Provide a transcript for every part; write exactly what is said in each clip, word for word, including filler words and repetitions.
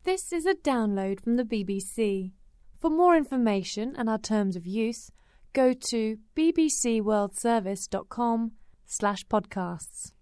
This is a download from the B B C. For more information and our terms of use, go to bbcworldservice.com slash podcasts.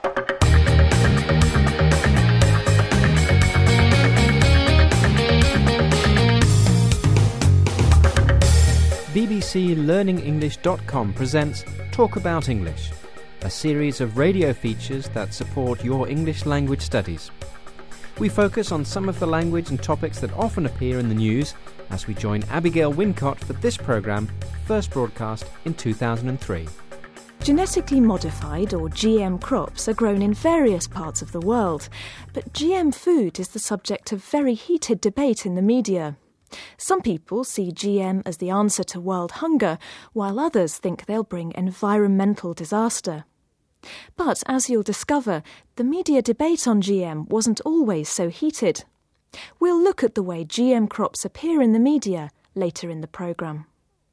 B B C Learning English dot com presents Talk About English, a series of radio features that support your English language studies. We focus on some of the language and topics that often appear in the news as we join Abigail Wincott for this programme, first broadcast in two thousand three. Genetically modified or G M crops are grown in various parts of the world, but G M food is the subject of very heated debate in the media. Some people see G M as the answer to world hunger, while others think they'll bring environmental disaster. But, as you'll discover, the media debate on G M wasn't always so heated. We'll look at the way G M crops appear in the media later in the programme.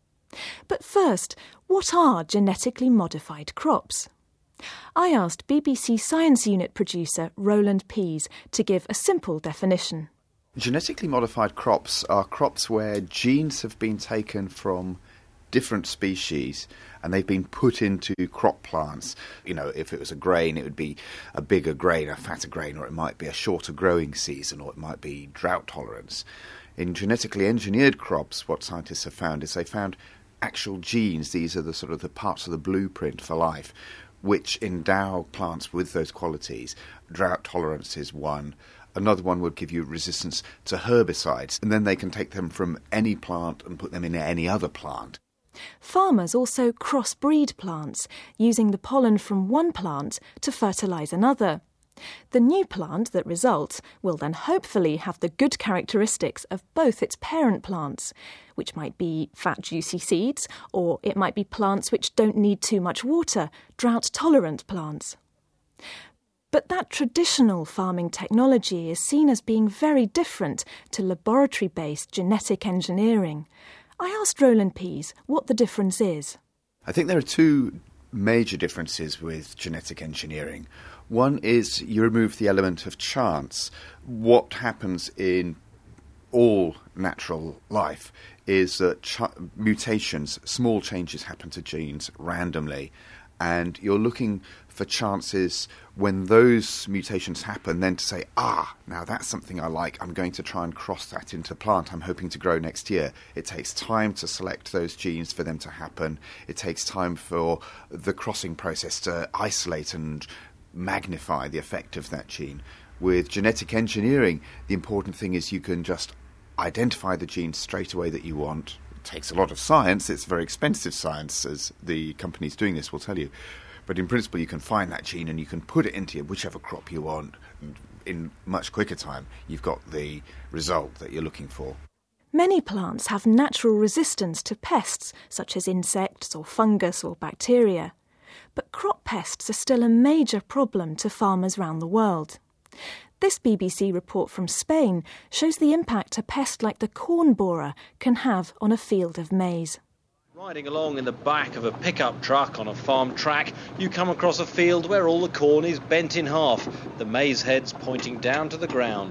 But first, what are genetically modified crops? I asked B B C Science Unit producer Roland Pease to give a simple definition. Genetically modified crops are crops where genes have been taken from different species and they've been put into crop plants. You know, if it was a grain, it would be a bigger grain, a fatter grain, or it might be a shorter growing season, or it might be drought tolerance. In genetically engineered crops, what scientists have found is they found actual genes. These are the sort of the parts of the blueprint for life, which endow plants with those qualities. Drought tolerance is one. Another one would give you resistance to herbicides, and then they can take them from any plant and put them in any other plant. Farmers also crossbreed plants, using the pollen from one plant to fertilise another. The new plant that results will then hopefully have the good characteristics of both its parent plants, which might be fat, juicy seeds, or it might be plants which don't need too much water, drought-tolerant plants. But that traditional farming technology is seen as being very different to laboratory-based genetic engineering. I asked Roland Pease what the difference is. I think there are two major differences with genetic engineering. One is you remove the element of chance. What happens in all natural life is that ch- mutations, small changes happen to genes randomly, and you're looking for chances when those mutations happen then to say, ah, now that's something I like, I'm going to try and cross that into a plant I'm hoping to grow next year. It takes time to select those genes for them to happen. It takes time for the crossing process to isolate and magnify the effect of that gene. With genetic engineering, the important thing is you can just identify the genes straight away that you want. It takes a lot of science. It's very expensive science, as the companies doing this will tell you. But in principle, you can find that gene and you can put it into whichever crop you want. In much quicker time, you've got the result that you're looking for. Many plants have natural resistance to pests, such as insects or fungus or bacteria. But crop pests are still a major problem to farmers around the world. This B B C report from Spain shows the impact a pest like the corn borer can have on a field of maize. Riding along in the back of a pickup truck on a farm track, you come across a field where all the corn is bent in half, the maize heads pointing down to the ground.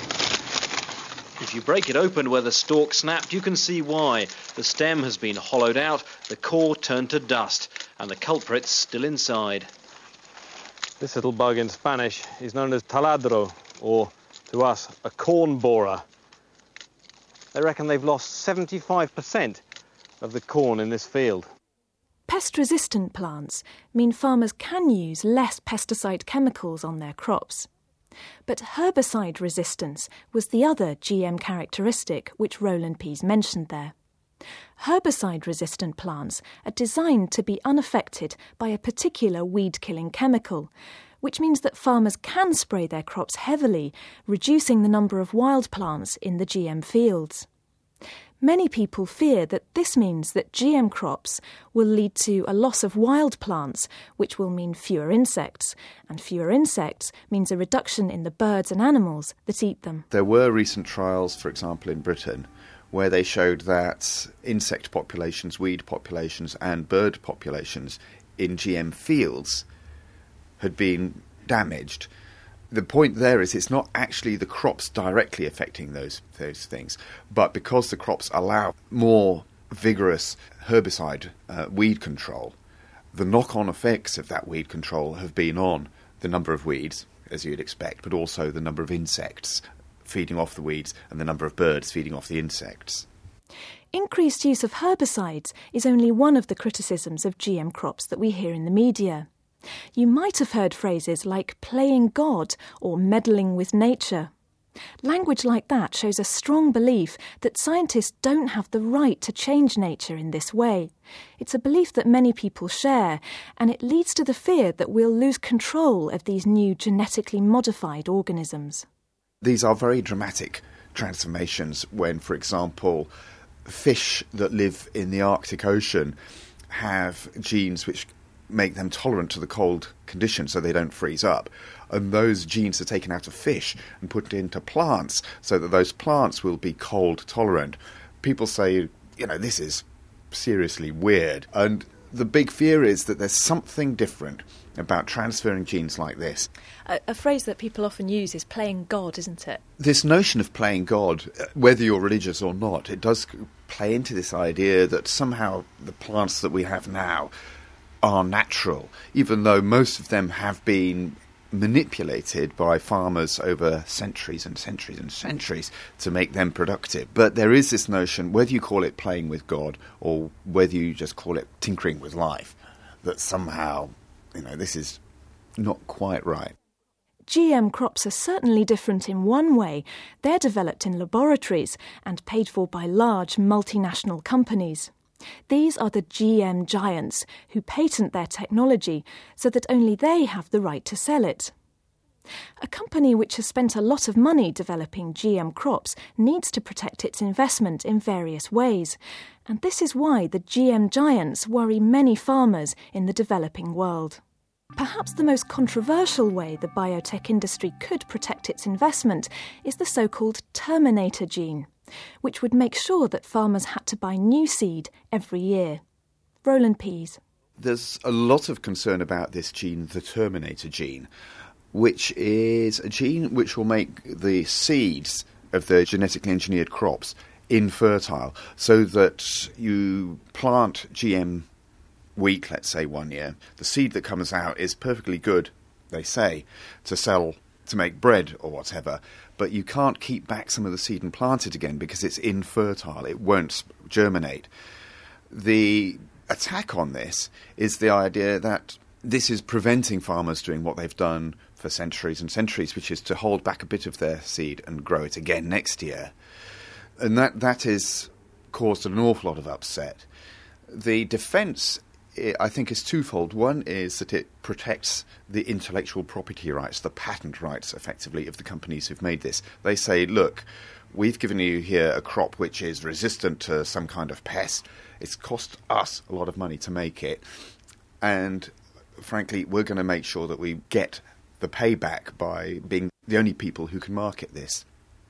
If you break it open where the stalk snapped, you can see why. The stem has been hollowed out, the core turned to dust, and the culprit's still inside. This little bug in Spanish is known as taladro, or, to us, a corn borer. They reckon they've lost seventy-five percent of the corn in this field. Pest-resistant plants mean farmers can use less pesticide chemicals on their crops. But herbicide resistance was the other G M characteristic which Roland Pease mentioned there. Herbicide-resistant plants are designed to be unaffected by a particular weed-killing chemical, which means that farmers can spray their crops heavily, reducing the number of wild plants in the G M fields. Many people fear that this means that G M crops will lead to a loss of wild plants, which will mean fewer insects, and fewer insects means a reduction in the birds and animals that eat them. There were recent trials, for example, in Britain, where they showed that insect populations, weed populations and bird populations in G M fields had been damaged. the point there is it's not actually the crops directly affecting those those things, but because the crops allow more vigorous herbicide uh, weed control, the knock-on effects of that weed control have been on the number of weeds, as you'd expect, but also the number of insects feeding off the weeds and the number of birds feeding off the insects. Increased use of herbicides is only one of the criticisms of G M crops that we hear in the media. You might have heard phrases like playing God or meddling with nature. Language like that shows a strong belief that scientists don't have the right to change nature in this way. It's a belief that many people share, and it leads to the fear that we'll lose control of these new genetically modified organisms. These are very dramatic transformations when, for example, fish that live in the Arctic Ocean have genes which make them tolerant to the cold conditions so they don't freeze up. And those genes are taken out of fish and put into plants so that those plants will be cold tolerant. People say, you know, this is seriously weird. And the big fear is that there's something different about transferring genes like this. A, a phrase that people often use is playing God, isn't it? This notion of playing God, whether you're religious or not, it does play into this idea that somehow the plants that we have now are natural, even though most of them have been manipulated by farmers over centuries and centuries and centuries to make them productive. But there is this notion, whether you call it playing with God or whether you just call it tinkering with life, that somehow, you know, this is not quite right. G M crops are certainly different in one way. They're developed in laboratories and paid for by large multinational companies. These are the G M giants who patent their technology so that only they have the right to sell it. A company which has spent a lot of money developing G M crops needs to protect its investment in various ways, and this is why the G M giants worry many farmers in the developing world. Perhaps the most controversial way the biotech industry could protect its investment is the so-called terminator gene, which would make sure that farmers had to buy new seed every year. Roland Pease. There's a lot of concern about this gene, the terminator gene, which is a gene which will make the seeds of the genetically engineered crops infertile, so that you plant G M wheat, let's say, one year. The seed that comes out is perfectly good, they say, to sell, to make bread or whatever, but you can't keep back some of the seed and plant it again because it's infertile. It won't germinate. The attack on this is the idea that this is preventing farmers doing what they've done for centuries and centuries, which is to hold back a bit of their seed and grow it again next year. And that that has caused an awful lot of upset. The defence, I think, is twofold. One is that it protects the intellectual property rights, the patent rights, effectively, of the companies who've made this. They say, look, we've given you here a crop which is resistant to some kind of pest. It's cost us a lot of money to make it. And frankly, we're going to make sure that we get the payback by being the only people who can market this.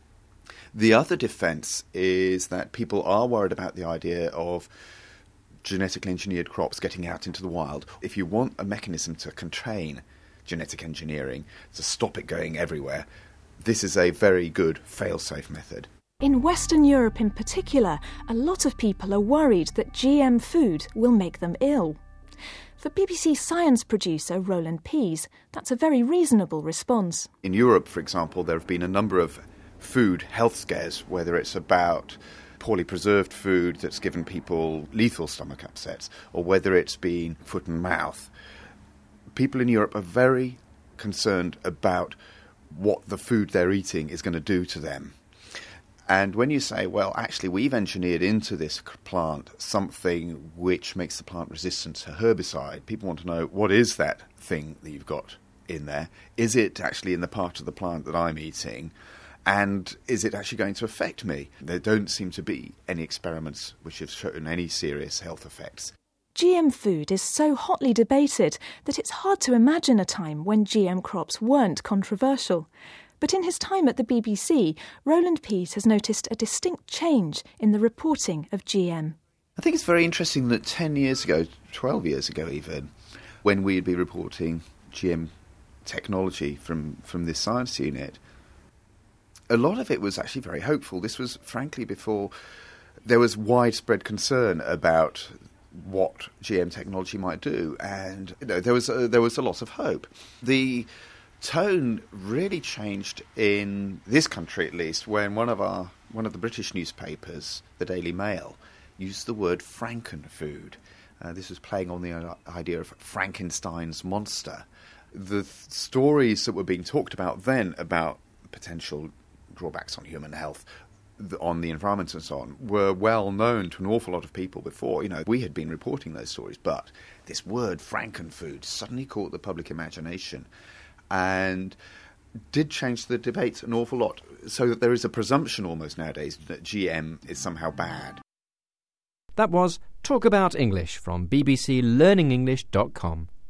The other defence is that people are worried about the idea of genetically engineered crops getting out into the wild. If you want a mechanism to contain genetic engineering, to stop it going everywhere, this is a very good fail-safe method. In Western Europe in particular, a lot of people are worried that G M food will make them ill. For B B C science producer Roland Pease, that's a very reasonable response. In Europe, for example, there have been a number of food health scares, whether it's about poorly preserved food that's given people lethal stomach upsets, or whether it's been foot and mouth. People in Europe are very concerned about what the food they're eating is going to do to them. And when you say, well, actually, we've engineered into this plant something which makes the plant resistant to herbicide, people want to know, what is that thing that you've got in there? Is it actually in the part of the plant that I'm eating? And is it actually going to affect me? There don't seem to be any experiments which have shown any serious health effects. G M food is so hotly debated that it's hard to imagine a time when G M crops weren't controversial. But in his time at the B B C, Roland Pease has noticed a distinct change in the reporting of G M. I think it's very interesting that ten years ago, twelve years ago even, when we'd be reporting G M technology from, from this science unit, a lot of it was actually very hopeful. This was, frankly, before there was widespread concern about what G M technology might do, and you know, there was a, there was a lot of hope. The tone really changed in this country, at least, when one of our one of the British newspapers, the Daily Mail, used the word Frankenfood. Uh, this was playing on the idea of Frankenstein's monster. The th- stories that were being talked about then about potential drawbacks on human health, the, on the environment and so on, were well known to an awful lot of people before. You know, we had been reporting those stories, but this word Frankenfood suddenly caught the public imagination and did change the debate an awful lot, so that there is a presumption almost nowadays that G M is somehow bad. That was Talk About English from B B C Learning English dot com.